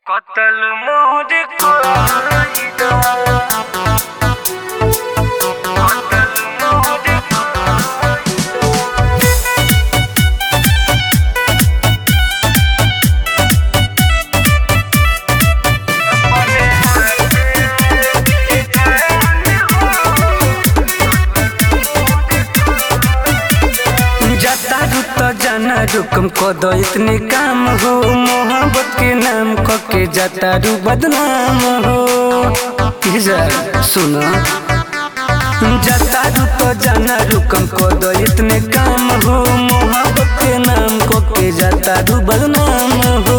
कतल मोर कोइदा कतल मोर जाना रुकम कदो इतने काम हो मोहब्बत के नाम के जाता रू बदनाम हो सुनो जाता रू तो जाना रुकम कदो इतने काम हो मोहब्बत के नाम के जाता रू बदनाम हो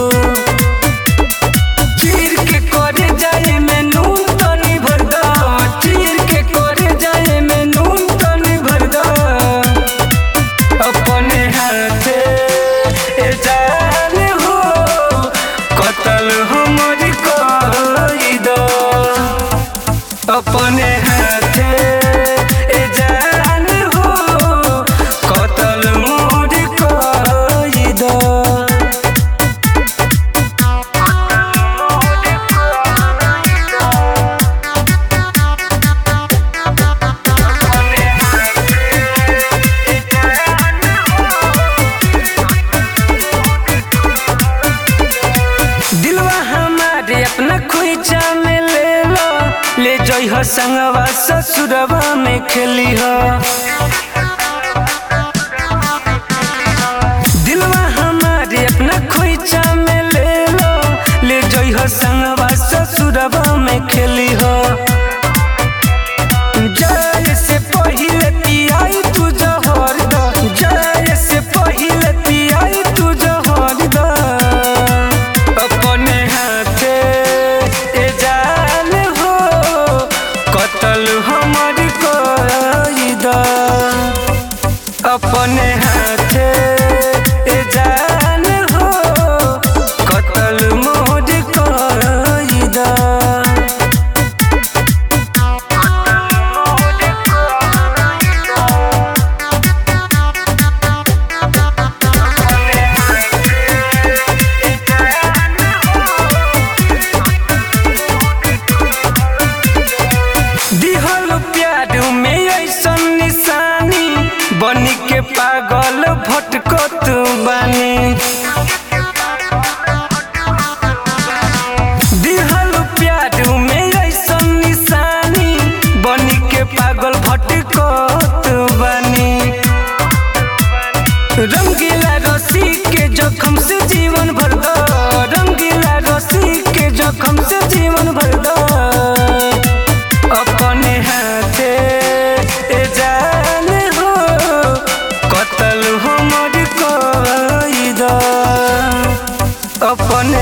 चीर के करे जाए में नून तो नहीं भर दो चीर के करे जाए में नून तो नहीं भर दो अपने हाथे जान हो कतल हमर कोइदा अपने हाथे जान हो कतल मोर कोइदा अपना खोइचा में ले जई हो संगवा ससुरवा में खेली हो दिलवा हमारे अपना खोइचा में ले जई हो संगवा ससुरवा में खेली हो जाए से पहिले पियाई तू जहर द जाए से पहिले पियाई तू जहर द अपने हाथे कतल हमर कोइदा अपने हाथे जान हो कतल मोर कोइदा बनी के पागल भटकत बानी दिहल प्यार में ऐसन निशानी बनी के पागल भटकत बानी रंगीला रस्सी के जख्म से जीवन भर दो रंगीला रस्सी के जख्म से जीवन भर दो अपने हाथे जान हो कतल हमर कोइदा अपने